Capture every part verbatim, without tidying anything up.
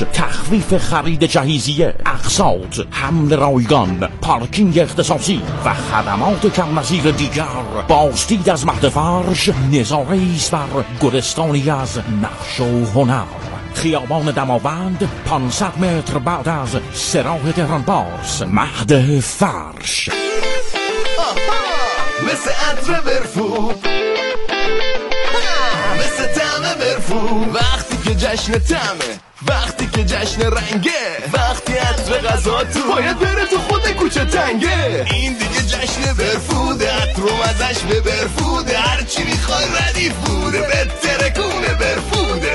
فارش، تخفیف خرید جهیزیه، اقساط، حمل رایگان، پارکینگ اختصاصی و خدمات کم نظیر دیگر. بازدید از مهد فرش نظاره ایست بر گلستانی از نقش و هنر. خیابان دماوند پانصد متر بعد از سراح تهران پارس. مهد فرش. مثل عطر برفو، مثل طعم برفو. وقتی که جشن طعمه، وقتی که جشن رنگه، وقتی عطر غذا تو باید بره تو خود کوچه تنگه. این دیگه جشن برفوده، عطر و مزش به برفوده. هرچی میخوای ردیف بوده، به ترکونه برفوده.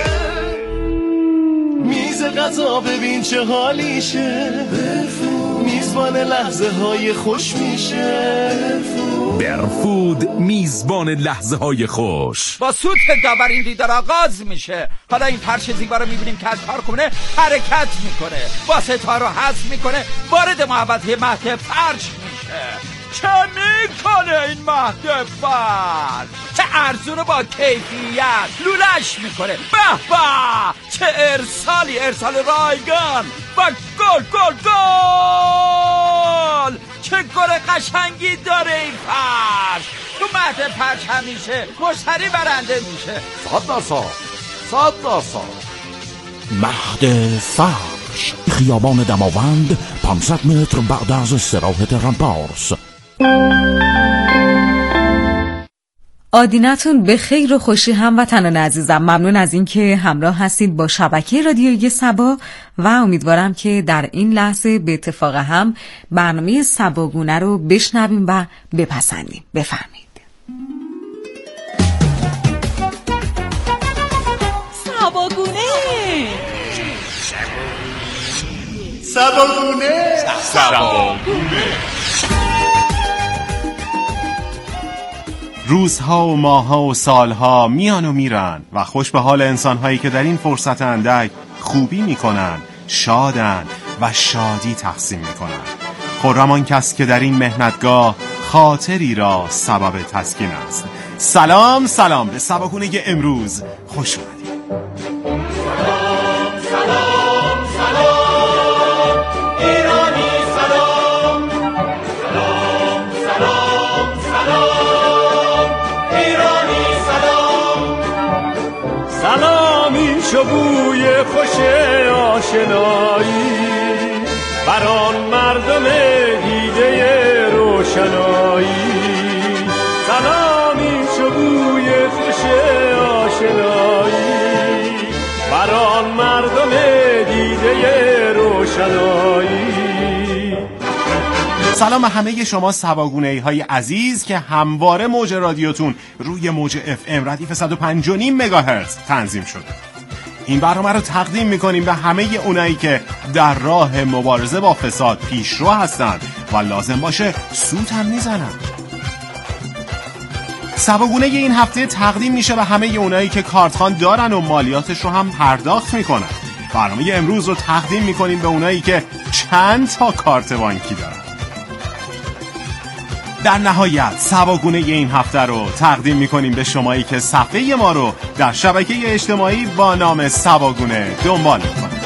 میز غذا ببین چه حالیشه، برفود میزبان لحظه های خوش میشه. برفود میزبان لحظه های خوش. با سوت داور این دیدار آغاز میشه. حالا این فرش زیبا رو میبینیم که از کارخونه حرکت میکنه، با ستاره رو حذف میکنه، وارد محوطه مهد فرش میشه. چه میکنه این مهد فرش؟ چه ارزون با کیفیت لولش میکنه. به به چه ارسالی، ارسال رایگان و گل گل گل. چه گل قشنگی داره این فرش. تو مهد فرش همیشه مشتری برنده میشه. صد درصد صد درصد. مهد فرش، خیابان دماوند پانصد متر بعد از سراح تهران پارس. آدینتون به خیر و خوشی هموطنان عزیزم. ممنون از اینکه همراه هستید با شبکه رادیویی سبا و امیدوارم که در این لحظه به اتفاق هم برنامه سباگونه رو بشنویم و بپسندیم. بفرمایید. سباگونه سباگونه سباگونه. روزها و ماهها و سالها میان و میرن و خوش به حال انسانهایی که در این فرصت اندک خوبی میکنن، شادن و شادی تقسیم میکنن. خرم آن کس که در این مهنتگاه خاطری را سبب تسکین است. سلام سلام به سباگونه امروز، خوش اومدید. بوی خوش آشنایی بران مردم دیده روشنایی. سلامی چو بوی خوش آشنایی بران مردم دیده روشنایی. سلام به همه شما سباگونه‌ای های عزیز که همواره موج رادیوتون روی موج اف ام ردیف صد و پنج و نیم مگاهرتز تنظیم شده. این برنامه رو تقدیم میکنیم به همه اونایی که در راه مبارزه با فساد پیشرو هستن و لازم باشه سوت هم میزنن. سباگونه این هفته تقدیم میشه به همه اونایی که کارتخوان دارن و مالیاتش رو هم پرداخت میکنن. برنامه امروز رو تقدیم میکنیم به اونایی که چند تا کارت بانکی دارن. در نهایت سباگونه این هفته رو تقدیم میکنیم به شمایی که صفحه ما رو در شبکه اجتماعی با نام سباگونه دنبال میکنید.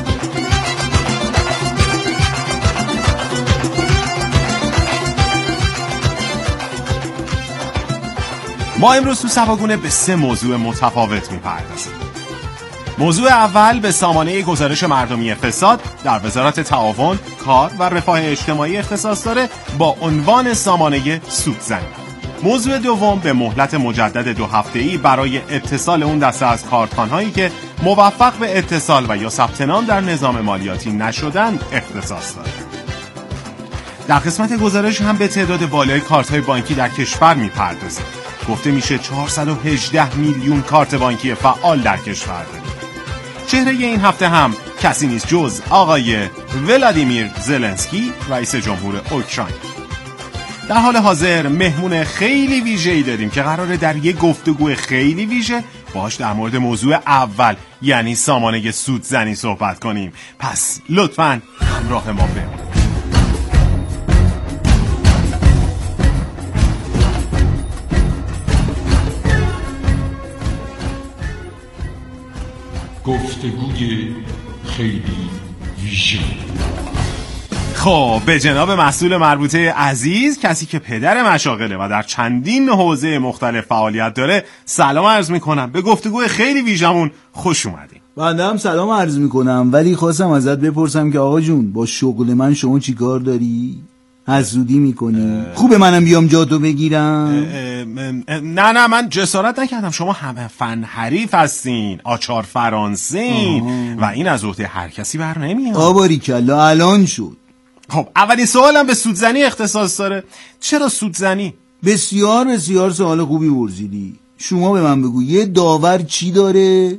ما امروز تو سباگونه به سه موضوع متفاوت میپردازیم. موضوع اول به سامانه گزارش مردمی فساد در وزارت تعاون، کار و رفاه اجتماعی اختصاص داره با عنوان سامانه سودزنی. موضوع دوم به مهلت مجدد دو هفته‌ای برای اتصال اون دسته از کارتخوان‌هایی که موفق به اتصال و یا ثبت نام در نظام مالیاتی نشدن اختصاص داره. در قسمت گزارش هم به تعداد بالای کارت‌های بانکی در کشور می‌پردازیم. گفته میشه چهارصد و هجده میلیون کارت بانکی فعال در کشور داریم. چهره این هفته هم کسی نیست جز آقای ولادیمیر زلنسکی، رئیس جمهور اوکراین. در حال حاضر مهمون خیلی ویژه‌ای داریم که قراره در یک گفتگو خیلی ویژه باهاش در مورد موضوع اول یعنی سامانه سودزنی صحبت کنیم. پس لطفاً همراه ما بمونید. گفتگوی خیلی ویژه. خب به جناب مسئول مربوطه عزیز، کسی که پدر مشاغله و در چندین حوزه مختلف فعالیت داره، سلام عرض میکنم. به گفتگوی خیلی ویژمون خوش اومدین. بنده هم سلام عرض میکنم، ولی خواستم ازت بپرسم که آقا جون با شغل من شما چی کار داری؟ حسودی میکنی؟ خوبه منم بیام جاتو بگیرم؟ نه نه من جسارت نکردم، شما همه فن حریف هستین، آچار فرانسین و این از عهده هر کسی بر نمیاد. آباری کلا الان شد. خب اولین سوالم به سودزنی اختصاص داره. چرا سودزنی؟ بسیار بسیار سوال خوبی پرسیدی. شما به من بگو یه داور چی داره؟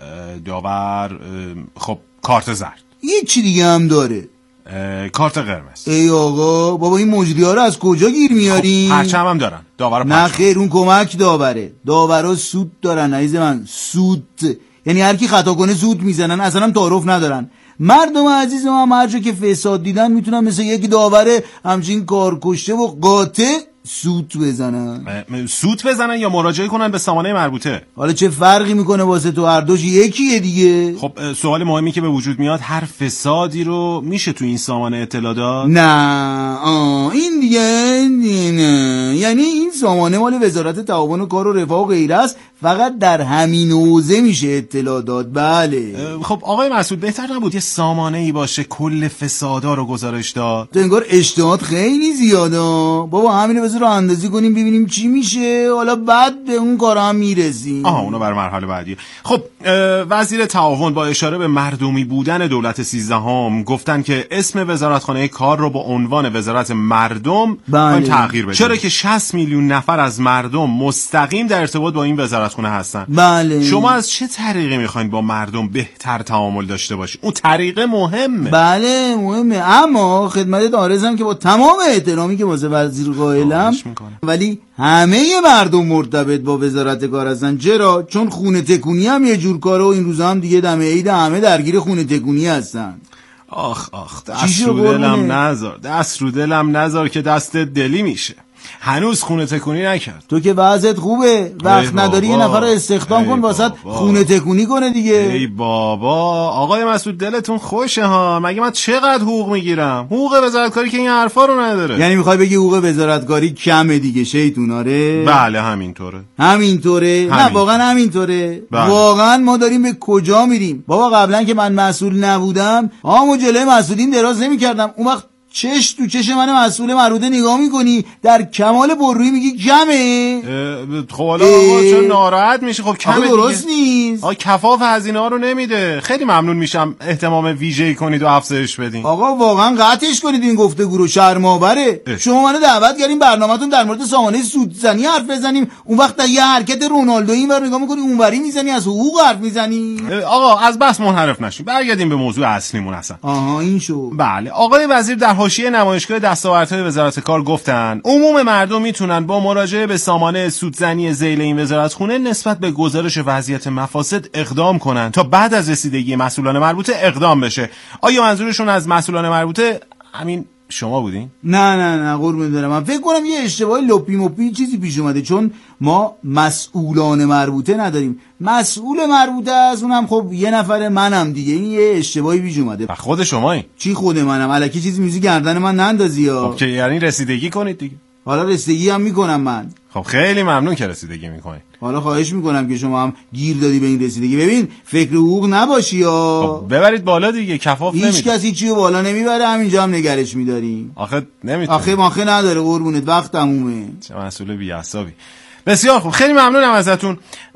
داور خب کارت زرد. یه چی دیگه هم داره؟ کارت قرمز. ای آقا بابا این مجری ها رو از کجا گیر میاری؟ خب پرچم هم دارن. داور نه خیر اون کمک داوره. داورا سود دارن عزیز من، سود. یعنی هر کی خطا کنه سود میزنن، اصلا هم تعارف ندارن. مردم عزیز ما هم هر جا که فساد دیدن میتونن مثل یک داور همچین کارکشته و قاطع سوت بزنن. سوت بزنن یا مراجعه کنن به سامانه مربوطه؟ حالا چه فرقی میکنه واسه تو؟ هر دوش یکیه دیگه. خب سوال مهمی که به وجود میاد، هر فسادی رو میشه تو این سامانه اطلاع داد؟ نه آه این دیگه نه, نه. یعنی این سامانه مال وزارت تعاون و کار و رفاه و غیره است، فقط در همین حوزه میشه اطلاع داد. بله. خب آقای مسعود بهتر نبود یه سامانه ای باشه کل فسادا رو گزارش داد؟ تو انگار اشتهات خیلی زیاده. بابا همینو بذار اندازی کنیم ببینیم چی میشه، حالا بعد به اون کارا هم میرسیم. آها اونو بر مرحله بعدی. خب وزیر تعاون با اشاره به مردمی بودن دولت سیزدهم گفتن که اسم وزارتخانه کار رو با عنوان وزارت مردم بله. تغییر بدیم، چرا که شصت میلیون نفر از مردم مستقیم در ارتباط با این وزارتخانه هستن. بله. شما از چه طریقی میخواین با مردم بهتر تعامل داشته باشید؟ اون طریقه مهمه. بله مهمه، اما خدمت عارضم که با تمام احترامی که واسه وزیر قائلم، ولی همه مردم مرتبط با وزارت کار هستن. چرا؟ چون خونه تکونی هم یه جور کاره و این روزا هم دیگه دم عید همه درگیر خونه تکونی هستن. آخ آخ دست رو دلم نذار، دست رو دلم نذار که دست دلی میشه. هنوز خونه تکونی نکرد. تو که وضعت خوبه، وقت نداری یه نفر رو استخدام کن واسط خونه تکونی کنه دیگه. ای بابا آقای مسعود دلتون خوشه ها، مگه من چقدر حقوق میگیرم؟ حقوق وزارتکاری که این حرفا رو نداره. یعنی میخوای بگی حقوق وزارتکاری کمه دیگه شیطون؟ آره بله همینطوره. همینطوره همین. نه واقعا همینطوره. بله. واقعا ما داریم به کجا میریم؟ بابا قبلا که من مسئول نبودم آمو جلوی مسئولین دراز نمیکردم، اون وقت چش تو چش من مسئول مربوطه نگاه میکنی در کمال برویی میگی کمه؟ خب حالا آقا چون ناراحت میشه؟ خب کمه درست نیست. آقا کفاف هزینه ها رو نمیده. خیلی ممنون میشم اهتمام ویژه‌ای کنید و افزایش بدین. آقا واقعا قطعش کنید این گفتگو رو، شرم‌آوره. شما منو دعوت کردین برنامه‌تون در مورد سامانه سودزنی حرف بزنیم، اون وقت یه حرکت رونالدو اینور نگاه میکنی اونوری میزنی از حقوق حرف میزنی. آقا از بس منحرف نشین، برگردیم به موضوع اصلیمون اصلا. آها این شو. بله آقای وزیر در حاشیه نمایشگاه دستاوردهای وزارت کار گفتن عموم مردم میتونن با مراجعه به سامانه سودزنی ذیل این وزارتخونه نسبت به گزارش وضعیت مفاسد اقدام کنن تا بعد از رسیدگی مسئولان مربوطه اقدام بشه. آیا منظورشون از مسئولان مربوطه همین شما بودین؟ نه نه نه قربون دارم، من فکر کنم یه اشتباهی لپی مپی چیزی پیش اومده، چون ما مسئولان مربوطه نداریم. مسئول مربوطه از اونم خب یه نفر منم دیگه، این یه اشتباهی پیش اومده. خود شمایی؟ چی خود منم؟ الکی چیزی میزی گردن من نندازی ها. خب که یعنی رسیدگی کنید دیگه. حالا رسیدگی هم میکنم من. خب خیلی ممنون که رسیدگی میکنید. حالا خواهش میکنم که شما هم گیر دادی به این رسیدگی. ببین فکر حقوق نباشی ها. خب ببرید بالا دیگه، کفاف نمیده. هیچ کسی چیو بالا نمیبره، همینجا هم نگرش میداریم. آخه نمیتونه. آخه ماخه نداره قربونت، وقت تمومه. چه مسئول بی‌عصابی. بسیار خوب، خیلی ممنونم ازتون.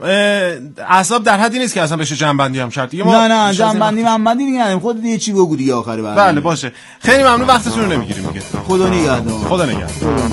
اعصاب در حدی نیست که اصلا بشه جنبندی هم کرد دیگه. نه نه جنبندی محمدی دیگه نداریم، خودت یه چی بگو دیگه آخر بعد. بله باشه، خیلی ممنون، وقتتون رو نمیگیریم دیگه. خدا نگهدار. خدا نگهدار.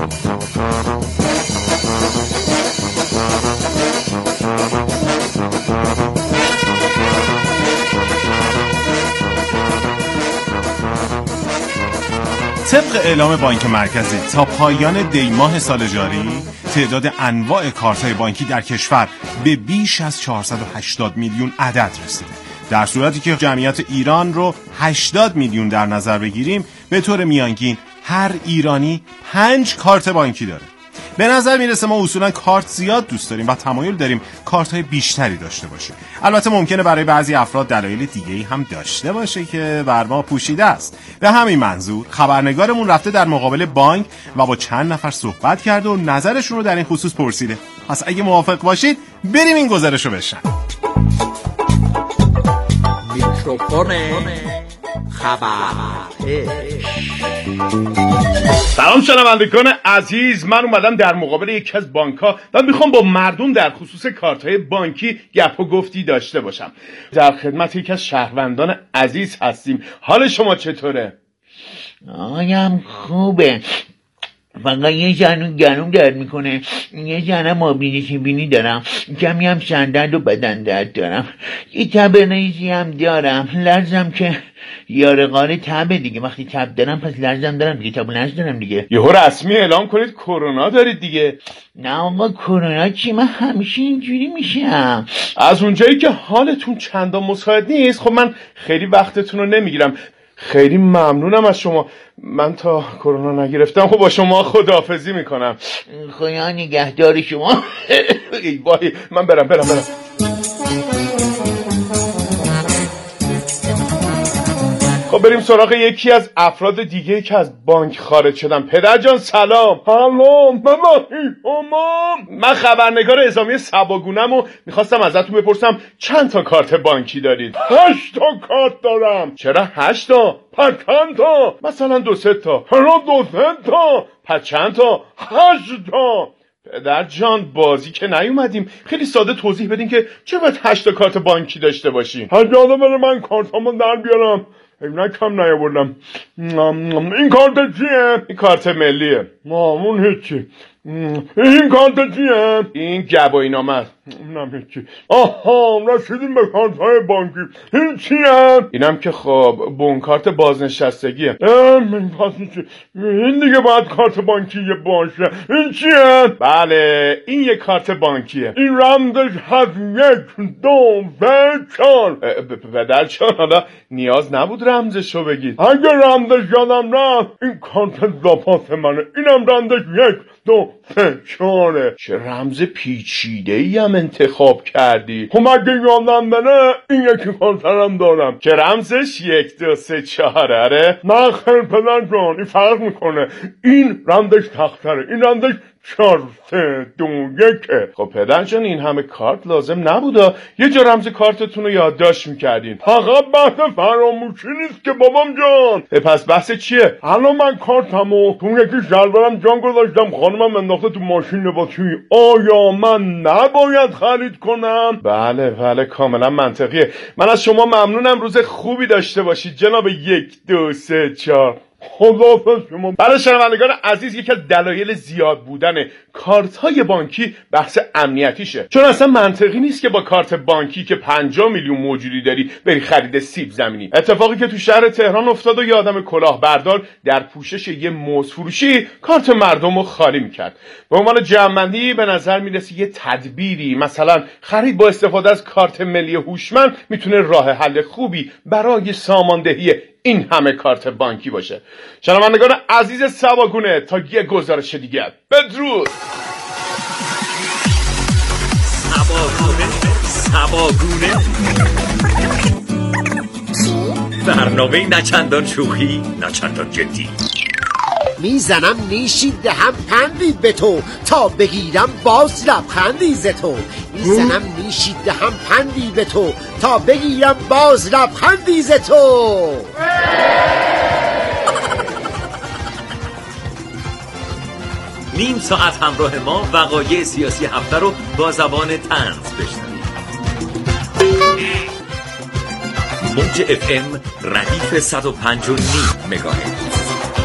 طبق اعلام بانک مرکزی تا پایان دی ماه سال جاری تعداد انواع کارت‌های بانکی در کشور به بیش از چهارصد و هشتاد میلیون عدد رسیده. در صورتی که جمعیت ایران رو هشتاد میلیون در نظر بگیریم، به طور میانگین هر ایرانی پنج کارت بانکی داره. به نظر میرسه ما اصولا کارت زیاد دوست داریم و تمایل داریم کارت های بیشتری داشته باشیم. البته ممکنه برای بعضی افراد دلایل دیگه‌ای هم داشته باشه که بر ما پوشیده است. به همین منظور خبرنگارمون رفته در مقابل بانک و با چند نفر صحبت کرده و نظرشون رو در این خصوص پرسیده. پس اگه موافق باشید بریم این گزارش رو بشنویم. میکروفون خبر. سلام شنوندگان عزیز، من اومدم در مقابل یکی از بانک‌ها و میخوام با مردم در خصوص کارت‌های بانکی گپ و گفتی داشته باشم. در خدمت یکی از شهروندان عزیز هستیم. حال شما چطوره؟ آیم خوبه، فقط یه جنون گلوم درد میکنه، یه جنم آبینی بینی دارم، کمی هم سردرد و بدن درد دارم، یه تب ریزی هم دارم، لرزم که یارقار تبه دیگه، وقتی تب دارم پس لرزم دارم دیگه، تب و لرز دارم دیگه. یهو رسمی اعلام کنید کرونا دارید دیگه. نه آقا کرونا چی، من همیشه اینجوری میشم. از اونجایی که حالتون چندان مساعد نیست خب من خیلی وقتتون رو نمیگیرم. خیلی ممنونم از شما. من تا کرونا نگرفتم خب با شما خداحافظی میکنم. خدا نگهدار شما. ای وای، من برم برم برم. خب بریم سراغ یکی از افراد دیگه که از بانک خارج شدن. پدر جان سلام. سلام مامان. من خبرنگار اعزامی سباگونم و میخواستم ازتون بپرسم چند تا کارت بانکی دارید؟ هشت تا کارت دارم. چرا هشت تا؟ پس چند تا؟ مثلا دو سه تا. چرا دو سه تا؟ پس چند تا؟ هشت تا. پدر جان بازی که نیومدیم، خیلی ساده توضیح بدین که چرا باید هشت تا کارت بانکی داشته باشیم؟ اجازه بده من کارتامو در بیارم. اینا کم نیاوردم. این کارت چیه؟ این کارت ملیه. مامون هیچی. این کارت چیه؟ این گواهینامه است. اینم هیچی. آها رسیدیم به کارت های بانکی. این چیه؟ اینم که خب بون کارت بازنشستگیه. این دیگه باید کارت بانکی باشه. این چیه؟ بله این یه کارت بانکیه. این رمزش هست یک دو سه چهار. پدر جان حالا نیاز نبود رمزشو بگید. اگه رمزش یادم رفت این کارت زاپاس منه. اینم رمزش یک دو سه چهاره. چه رمز پیچیده ای هم انتخاب کردی. خب اگه یادم بره این یکی کارترم دارم که رمزش یک دو سه چهاره. اره نه خیر پدر جان این فرق میکنه. این رمزش تختره، این رمزش چهار سه دو یکه. خب پدر جان این همه کارت لازم نبوده، یه جا رمز کارتتون رو یادداشت میکردین. فقط بحث فراموشی نیست که بابام جان. پس بحث چیه؟ الان من کارتمو تو یکی شلوارم جان گذاشتم، خانمم انداخته تو ماشین لباسی. آیا من نباید خرید کنم؟ بله بله کاملا منطقیه. من از شما ممنونم. روز خوبی داشته باشید جناب یک دو سه چهار. خداحافظ شما. برای شنوندگان عزیز یکی از دلایل زیاد بودن کارت های بانکی بحث امنیتیشه، چون اصلا منطقی نیست که با کارت بانکی که پنجاه میلیون موجودی داری بری خرید سیب زمینی. اتفاقی که تو شهر تهران افتاد و یه آدم کلاهبردار در پوشش یه موز فروشی کارت مردم رو خالی میکرد. به عنوان جمع‌بندی به نظر میرسه یه تدبیری، مثلا خرید با استفاده از کارت ملی هوشمند میتونه راه حل خوبی برای ساماندهی این همه کارت بانکی باشه. شنوندگان عزیز سباگونه تا یه گزارش دیگه بدرود. سباگونه سباگونه برنامه نچندان شوخی نچندان جدی. میزنم نیشی دهم پندی به تو تا بگیرم باز لبخندی ز تو. میزنم نیشی دهم پندی به تو تا بگیرم باز لبخندی ز تو. نیم ساعت همراه ما وقایع سیاسی هفته رو با زبان طنز بشنوید. موج اف ام ردیف صد و پنج و نیم مگاهرتز.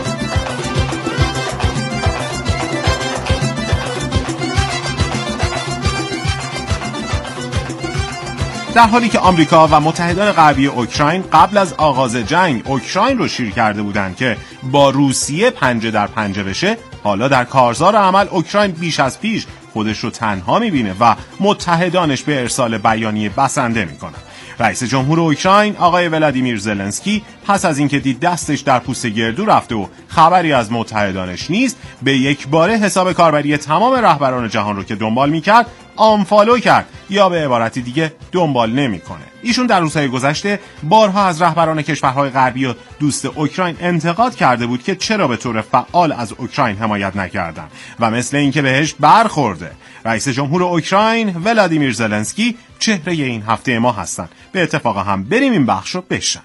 در حالی که آمریکا و متحدان غربی اوکراین قبل از آغاز جنگ اوکراین رو شیر کرده بودند که با روسیه پنجه در پنجه بشه، حالا در کارزار عمل اوکراین بیش از پیش خودش رو تنها میبینه و متحدانش به ارسال بیانیه بسنده میکنن. رئیس جمهور اوکراین آقای ولادیمیر زلنسکی پس از اینکه دید دستش در پوست گردو رفته و خبری از متحدانش نیست، به یک باره حساب کاربری تمام رهبران جهان رو که دنبال میکرد آنفالو کرد، یا به عبارتی دیگه دنبال نمیکنه. ایشون در روزهای گذشته بارها از رهبران کشورهای غربی و دوست اوکراین انتقاد کرده بود که چرا به طور فعال از اوکراین حمایت نکردن و مثل اینکه بهش برخورده. رئیس جمهور اوکراین ولادیمیر زلنسکی چهره این هفته ما هستن. به اتفاق هم بریم این بخش رو بشنویم.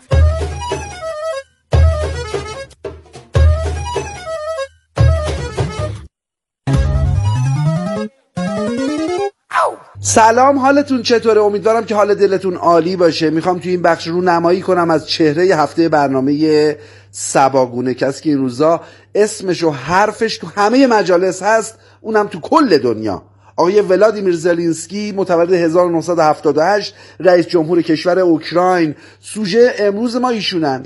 سلام، حالتون چطوره؟ امیدوارم که حال دلتون عالی باشه. میخوام توی این بخش رو نمایی کنم از چهره هفته برنامه سباگونه، کسی که این روزا اسمش و حرفش تو همه مجالس هست، اونم تو کل دنیا. آقای ولادیمیر زلنسکی، متولد هزار و نهصد و هفتاد و هشت، رئیس جمهور کشور اوکراین. سوژه امروز ما ایشونن.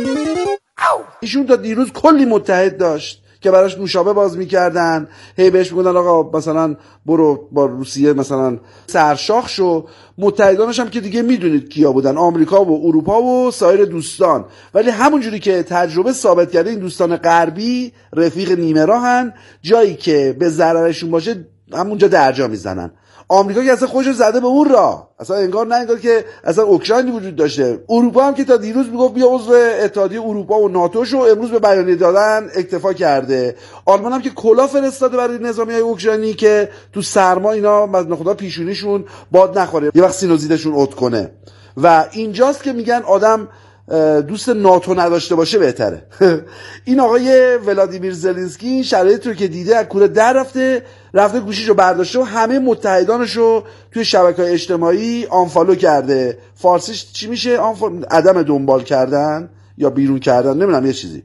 ایشون تا دیروز کلی متحد داشت که براش نوشابه باز میکردن، هی بهش میگفتن آقا مثلا برو با روسیه مثلا سرشاخ شو. متحدانش هم که دیگه میدونید کیا بودن، آمریکا و اروپا و سایر دوستان. ولی همونجوری که تجربه ثابت کرده این دوستان غربی رفیق نیمه راهن، جایی که به ضررشون باشه همونجا درجا میزنن. آمریکا که اصلا خودشو زده به اون راه، اصلا انگار نه انگار که اصلا اوکراینی وجود داشته. اروپا هم که تا دیروز میگفت بیا عضو اتحادیه اروپا و ناتو شو، امروز به بیانیه دادن اکتفا کرده. آلمان هم که کلا فرستاده برای نظامیای اوکراینی که تو سرما اینا مزن خدا پیشونیشون باد نخوره، یه وقت سینوزیدشون عد کنه. و اینجاست که میگن آدم دوست ناتو نداشته باشه بهتره. این آقای ولادیمیر زلنسکی شرایط رو که دیده از کوره در رفته رفته گوشیشو برداشته و همه متحدانشو توی شبکه‌های اجتماعی آنفالو کرده. فارسیش چی میشه؟ آنفالو، عدم دنبال کردن یا بیرون کردن، نمیدونم یه چیزی.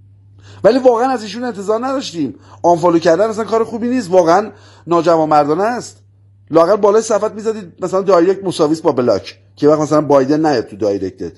ولی واقعا از ایشون انتظار نداشتیم. آنفالو کردن اصلا کار خوبی نیست، واقعا ناجوانمردانه است. لااقل بالای صفحت میزدید مثلا دایرکت مساویس با بلاک، که وقت مثلا بایدن نیاد تو دایرکتت.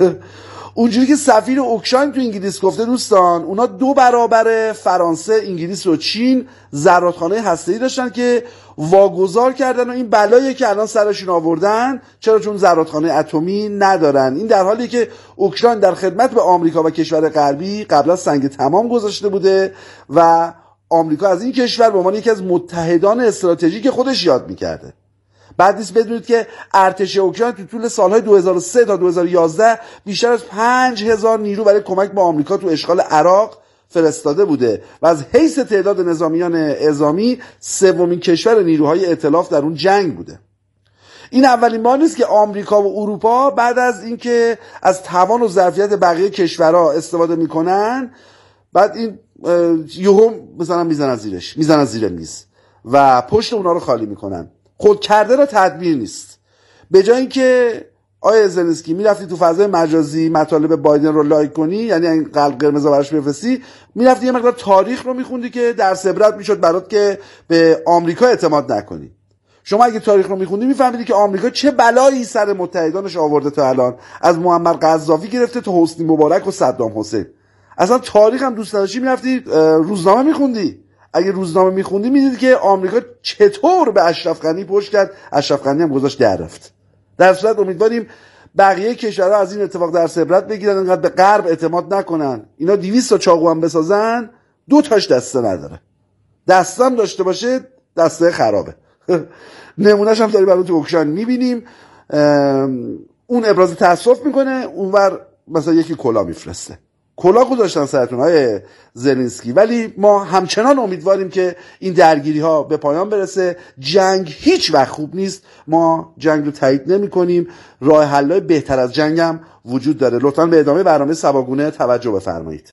اونجوری که سفیر اوکراین تو انگلیس گفته دوستان، اونا دو برابر فرانسه، انگلیس و چین زرادخانه هسته‌ای داشتن که واگذار کردن و این بلایی که الان سرشون آوردن چرا؟ چون زرادخانه اتمی ندارن. این در حالی که اوکراین در خدمت به آمریکا و کشور غربی قبلا سنگ تمام گذاشته بوده و آمریکا از این کشور به عنوان یکی از متحدان استراتژیک خودش یاد میکرده. بعد نیست بدونید که ارتش اوکراین تو طول سالهای دو هزار و سه تا دو هزار و یازده بیشتر از پنج هزار نیرو برای کمک به آمریکا تو اشغال عراق فرستاده بوده و از حیث تعداد نظامیان اعزامی سومین کشور نیروهای ائتلاف در اون جنگ بوده. این اولین بار نیست که آمریکا و اروپا بعد از اینکه از توان و ظرفیت بقیه کشورها استفاده میکنن، بعد این یوهم مثلا میزنن زیرش، میزنن زیر میز و پشت اونا رو خالی میکنن. خود کرده را تدبیر نیست. به جای اینکه آیه زلنسکی میرفتی تو فضای مجازی مطالب بایدن رو لایک کنی، یعنی این قلب قرمز براش بفرستی، میرفتی یه مقدار تاریخ رو میخوندی که درس عبرت میشد برات که به آمریکا اعتماد نکنی. شما اگه تاریخ رو میخوندی میفهمیدی که آمریکا چه بلایی سر متحدانش آورده تا الان، از معمر قذافی گرفته تا حسنی مبارک و صدام حسین. اصلا تاریخ هم دوست نداشتی میرفتی روزنامه میخوندی. اگه روزنامه میخوندی میدیدی که آمریکا چطور به اشرف غنی پشت کرد، اشرف غنی هم گذاشت در رفت. در صورت امیدواریم بقیه کشورها از این اتفاق درس عبرت بگیرن، انقدر به غرب اعتماد نکنن. اینا دویست تا چاقو هم بسازن دو تاش دسته نداره، دستم داشته باشه دسته خرابه. نمونهش هم داریم الان تو اوکراین میبینیم. اون ابراز تاسف میکنه، اونور مثلا یکی کلا میفرسته. کلا گذاشتن سرتون های زلنسکی. ولی ما همچنان امیدواریم که این درگیری ها به پایان برسه. جنگ هیچ وقت خوب نیست، ما جنگ رو تایید نمی کنیم. راه حل‌های بهتر از جنگ هم وجود داره. لطفاً به ادامه برنامه سباگونه توجه بفرمایید.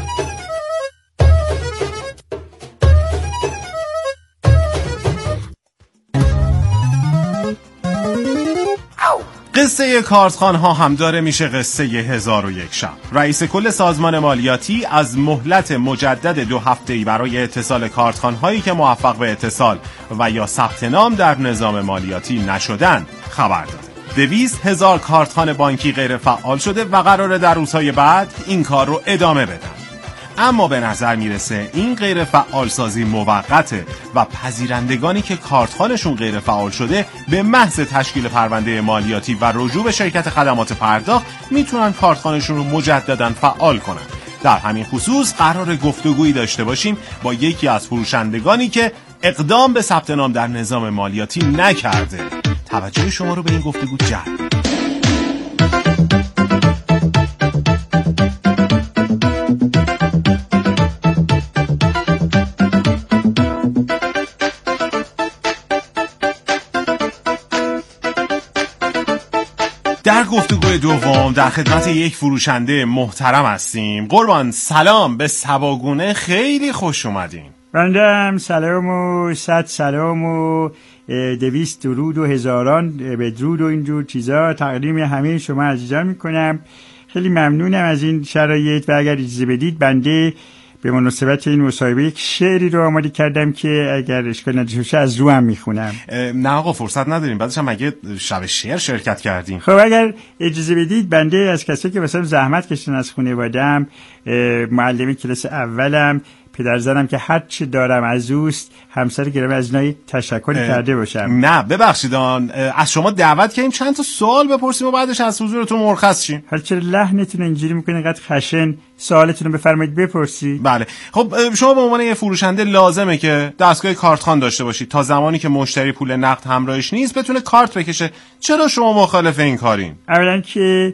قصه کارتخوان ها هم داره میشه قصه هزار و یک شب. رئیس کل سازمان مالیاتی از مهلت مجدد دو هفته‌ای برای اتصال کارتخوان هایی که موفق به اتصال و یا ثبت نام در نظام مالیاتی نشدن خبر داده. دویست هزار کارتخوان بانکی غیر فعال شده و قراره در روزهای بعد این کار رو ادامه بدن. اما به نظر میرسه این غیر فعالسازی موقته و پذیرندگانی که کارتخوانشون غیر فعال شده به محض تشکیل پرونده مالیاتی و رجوع به شرکت خدمات پرداخت میتونن کارتخوانشون رو مجددا فعال کنن. در همین خصوص قرار گفتگویی داشته باشیم با یکی از فروشندگانی که اقدام به ثبت نام در نظام مالیاتی نکرده. توجه شما رو به این گفتگو جلب. در گفتگوی دوم در خدمت یک فروشنده محترم هستیم. قربان سلام، به سباگونه خیلی خوش اومدین. بنده هم سلام و صد سلام و دویست درود و هزاران بدرود و اینجور چیزا تقدیم همه شما عزیزان میکنم. خیلی ممنونم از این شرایط و اگر اجازه بدید بنده به مناسبت این مصاحبه یک شعری رو آماده کردم که اگر اشکال نداشته از رو هم میخونم. نه آقا فرصت نداریم، بعدش هم مگه شب شعر شرکت کردیم. خب اگر اجازه بدید بنده از کسی که مثلا زحمت کشیدن از خانواده‌ام، معلم کلاس اولم، پدرزنم که هر چی دارم از اوست، همسر گرامی از اینایی تشکر کرده باشم. نه ببخشید از شما دعوت کردیم چند تا سوال بپرسیم و بعدش از حضورتون مرخص شیم. حالا چرا لحنتون اینجوری میکنه اینقدر خشن؟ سوالتون رو بفرمایید بپرسید. بله خب شما به عنوان یه فروشنده لازمه که دستگاه کارتخوان داشته باشید تا زمانی که مشتری پول نقد همراهش نیست بتونه کارت بکشه. چرا شما مخالف این کارین؟ اولا که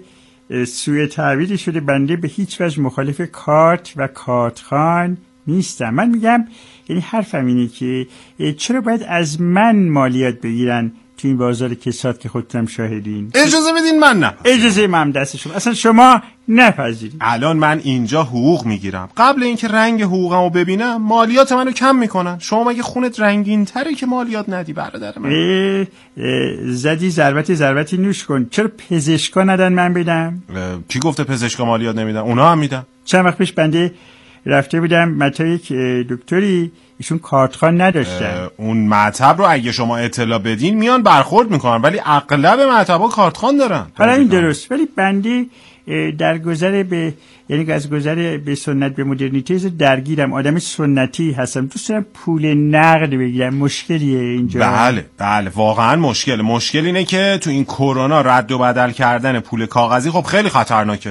سوء تعبیری شده، بنده به هیچ وجه مخالف کارت و کارتخوان نیستم. من میگم یعنی حرفم اینه که چرا باید از من مالیات بگیرن تو این بازار کساد که خودتون شاهدین؟ اجازه بدین من نه. اجازه من دست شما، اصلا شما نپذیرید. الان من اینجا حقوق میگیرم، قبل اینکه رنگ حقوقمو ببینم مالیات منو کم میکنن. شما مگه خونت رنگین تره که مالیات ندی برادر من؟ اه اه زدی ضربت ضربتی نوش کن. چرا پزشکا ندن من بدم؟ کی گفته پزشکا مالیات نمیدن؟ اونا هم میدن. چند وقت پیش بنده رفته بودم مطب یک دکتری، ایشون کارتخوان نداشتن. اون مطب رو اگه شما اطلاع بدین میان برخورد میکنن، ولی اغلب مطب‌ها کارتخوان دارن. حالا این درست، ولی بنده در گذر به یعنی از گذر به سنت به مدرنیته درگیرم، آدم سنتی هستم، دوست دارم پول نقد بگیرم. مشکلیه اینجا؟ بله بله واقعا مشکل. مشکل اینه که تو این کرونا رد و بدل کردن پول کاغذی خب خیلی خطرناکه.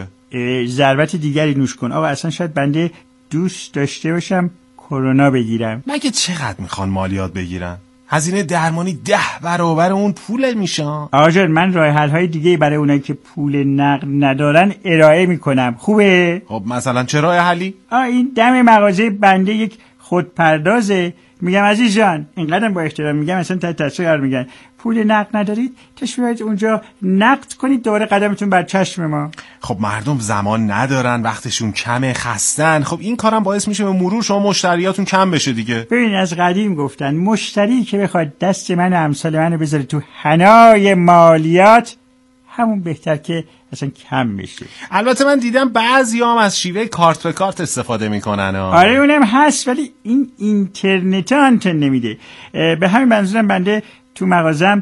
ضربت دیگری نوش کن. آقا اصلا شاید بنده دوست داشته باشم کرونا بگیرم. مگه چقدر میخوان مالیات بگیرن؟ هزینه درمانی ده برابر اون پول میشه. آقا جان من راه حل های دیگه برای اونایی که پول نقد ندارن ارائه میکنم. خوبه؟ خب مثلا چه راه حلی؟ آ این دم مغازه بنده یک خودپردازه. میگم عزیز جان، اینقدر با احترام میگم، مثلا تا تصویر میگن پول نقد ندارید، تشریفات اونجا نقد کنید، دوباره قدمتون بر چشم ما. خب مردم زمان ندارن، وقتشون کمه، خستن. خب این کارم باعث میشه به مرور شما مشتریاتون کم بشه دیگه. ببین از قدیم گفتن مشتری که بخواد دست من و امثال منو بذاره تو حنای مالیات، همون بهتر که اصلا کم بشه. البته من دیدم بعضی‌ها هم از شیوه کارت به کارت استفاده میکنن. آره اونم هست، ولی این اینترنت آنتن نمیده. به همین منظورم بنده تو مغازم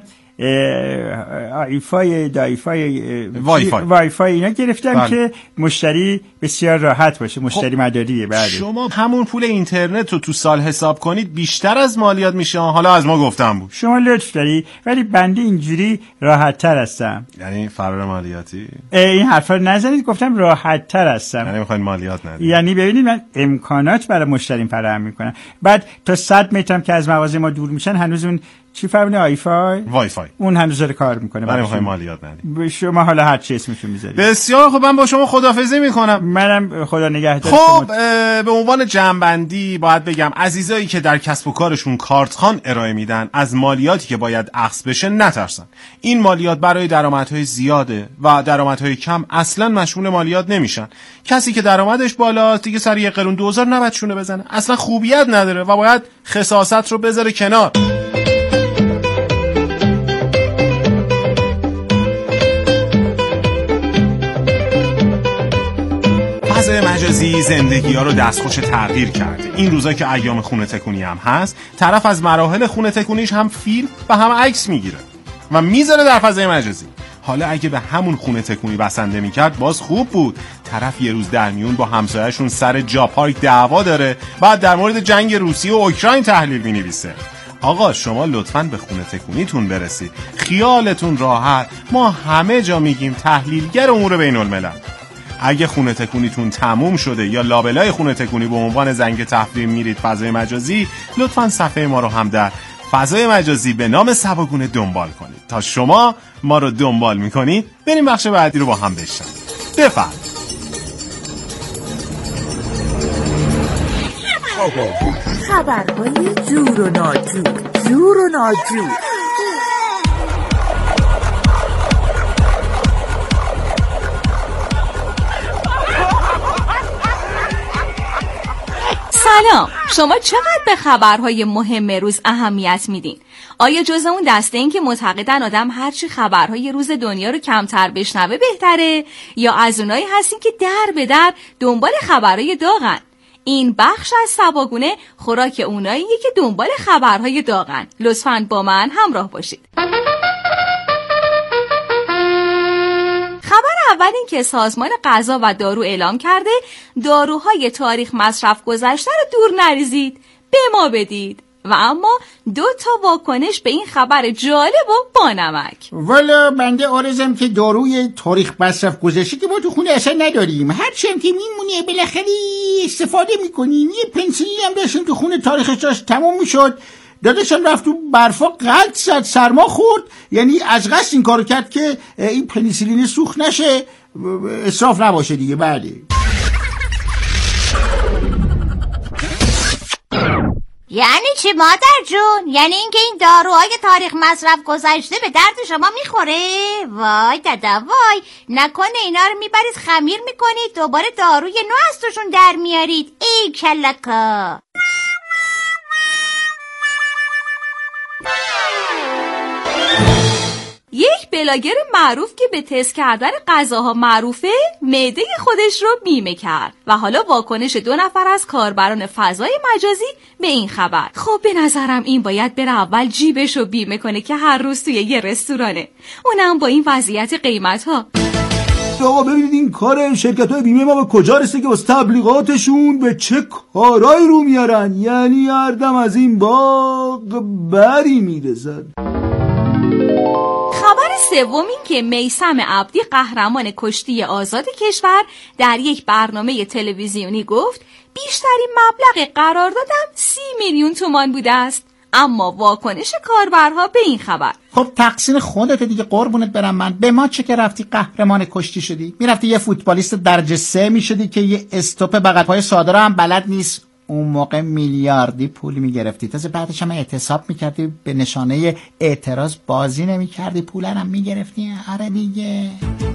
آیفای دایفای وای فای وای فای اینا گرفتم بله. که مشتری بسیار راحت باشه، مشتری خب مداریه. بعد شما همون پول اینترنت رو تو سال حساب کنید بیشتر از مالیات میشه. حالا از ما گفتم بود. شما لطف داری، ولی بنده اینجوری راحت تر هستم. یعنی فرار مالیاتی؟ این حرفا رو نزنید، گفتم راحت تر هستم. یعنی میخواین مالیات ندید؟ یعنی ببینید من امکانات برای مشتریم فراهم میکنم. بعد تا صد متر که از مغازه ما دور میشن هنوز اون چی فرمونه آیفای وای فای اون هنوز داره کار میکنه. من میخوایم مالیات ندید. به شما حالا هر چی اسمشو میذارید. بسیار خب من با شما خداحافظی میکنم. منم خدا نگهدار. خب به عنوان جمع‌بندی باید بگم عزیزایی که در کسب و کارشون کارتخوان ارائه میدن از مالیاتی که باید اخذ بشه نترسن. این مالیات برای درآمدهای زیاده و درآمدهای کم اصلا مشمول مالیات نمیشن. کسی که درآمدش بالاست دیگه سر یه قرون دوزار نباید چونه بزنه، اصلا خوبیت نداره و باید خساست رو بذاره کنار. فضای مجازی زندگی ها رو دستخوش تغییر کرده. این روزا که ایام خونه تکونی هم هست، طرف از مراحل خونه تکونیش هم فیلم و هم عکس میگیره و میذاره در فضای مجازی. حالا اگه به همون خونه تکونی بسنده میکرد باز خوب بود. طرف یه روز در میون با همسایه‌شون سر جا پارک دعوا داره، بعد در مورد جنگ روسیه و اوکراین تحلیل می‌نویسه. آقا شما لطفاً به خونه تکونیتون برسید، خیالتون راحت، ما همه جا میگیم تحلیلگر امور بین الملل. اگه خونه تکونیتون تموم شده یا لابلای خونه تکونی به عنوان زنگ تفریح میرید فضای مجازی، لطفاً صفحه ما رو هم در فضای مجازی به نام سباگونه دنبال کنید. تا شما ما رو دنبال میکنید بریم بخش بعدی رو با هم بشنویم. بفرمایید. خبرهای جور و ناجور، جور و ناجور. سلام، شما چقدر به خبرهای مهم روز اهمیت میدین؟ آیا جز اون دسته این که معتقدن آدم هرچی خبرهای روز دنیا رو کمتر بشنوه بهتره، یا از اونایی هستین که در به در دنبال خبرهای داغن؟ این بخش از سباگونه خوراک اوناییه که دنبال خبرهای داغن. لطفاً با من همراه باشید. خبر اول این که سازمان غذا و دارو اعلام کرده داروهای تاریخ مصرف گذشته رو دور نریزید، به ما بدید. و اما دو تا واکنش به این خبر جالب و بانمک. والا بنده آرزم که داروی تاریخ مصرف گذشته که ما تو خونه اصلا نداریم، هرچی هم که میمونه بالاخره استفاده میکنیم. یه پنسیلی هم داشتیم تو خونه تاریخش داشت تموم میشد، داداشم رفت تو برفا قلط زد، سرما خورد، یعنی از قصد این کارو کرد که این پنیسیلین سوخت نشه، اسراف نباشه دیگه. بله. یعنی چی مادر جون؟ یعنی اینکه این داروهای تاریخ مصرف گذشته به درد شما میخوره؟ وای دادا وای، نکنه اینا رو میبرید خمیر میکنید دوباره داروی نو از توشون در میارید. ای کلکا. یک بلاگر معروف که به تست کردن غذاها معروفه معده خودش رو بیمه کرد و حالا واکنش دو نفر از کاربران فضای مجازی به این خبر. خب به نظرم این باید بره اول جیبش رو بیمه کنه که هر روز توی یه رستورانه، اونم با این وضعیت قیمت ها. آقا ببینید این کار شرکت های بیمه ما به کجا رسیده که واسه تبلیغاتشون به چه کارایی رو میارن، یعنی هر دم از این باغ بری میرسن. خبر سوم این که میثم عبدی قهرمان کشتی آزاد کشور در یک برنامه تلویزیونی گفت بیشترین مبلغ قراردادم سی میلیون تومان بوده است. اما واکنش کاربرها به این خبر: خب تقصیر خودت دیگه قربونت برم من، به ما چه که رفتی قهرمان کشتی شدی؟ میرفتی یه فوتبالیست درجه سه میشدی که یه استوپ بغل پای صادره هم بلد نیست. اون موقع میلیاردی پول میگرفتی، تازه بعدش هم اعتصاب میکردی، به نشانه اعتراض بازی نمیکردی، پولن هم میگرفتی. آره دیگه.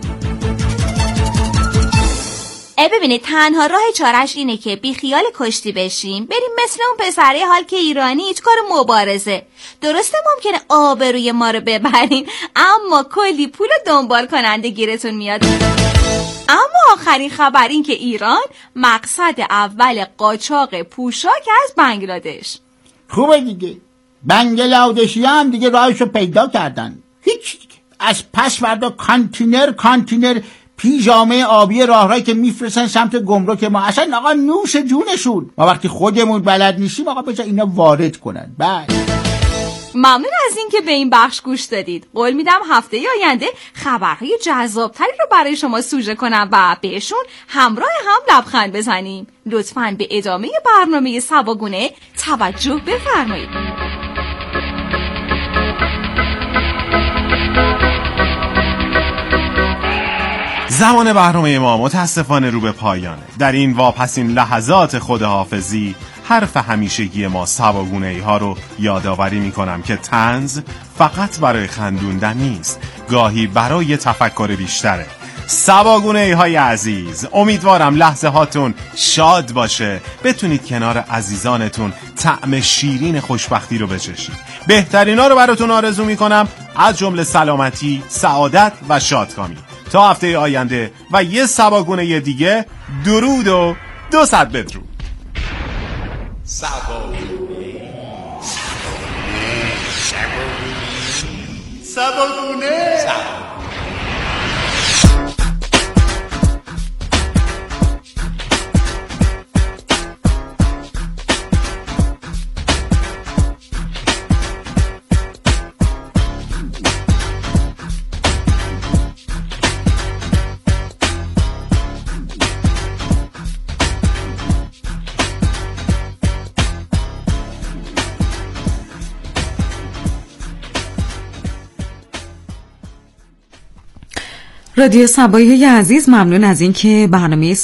ای ببینید تنها راه چارش اینه که بی خیال کشتی بشیم، بریم مثل اون پسره حال که ایرانی هیچ کار مبارزه. درسته ممکنه آبروی ما رو ببرین، اما کلی پول دنبال کننده گیرتون میاد. اما آخرین خبر این که ایران مقصد اول قاچاق پوشاک از بنگلادش. خوبه دیگه، بنگلادشی هم دیگه راهشو پیدا کردن. هیچ دیگه. از پس فردا کانتینر کانتینر پیژامه آبی راهرایی که میفرستن سمت گمرک ما، اصلا آقا نوش جونشون. ما وقتی خودمون بلد نیستیم آقا بذار اینا وارد کنن. بعد ممنون از این که به این بخش گوش دادید. قول میدم هفته آینده خبرهای جذابتری رو برای شما سوژه کنم و بهشون همراه هم لبخند بزنیم. لطفاً به ادامه برنامه سباگونه توجه بفرمایید. زمان برنامه ما متاسفانه رو به پایانه. در این واپسین لحظات خداحافظی حرف همیشگی ما سباگونه ای ها رو یادآوری می کنم که طنز فقط برای خندوندن نیست، گاهی برای تفکر بیشتره. سباگونه ای های عزیز، امیدوارم لحظه هاتون شاد باشه، بتونید کنار عزیزانتون طعم شیرین خوشبختی رو بچشید. بهترینا رو براتون آرزو می کنم، از جمله سلامتی، سعادت و شادکامی. تا هفته آینده و یه سباگونه دیگه، درود و دو صد بدرود. سباگونه سباگونه رادیو سبایی عزیز، ممنون از اینکه برنامه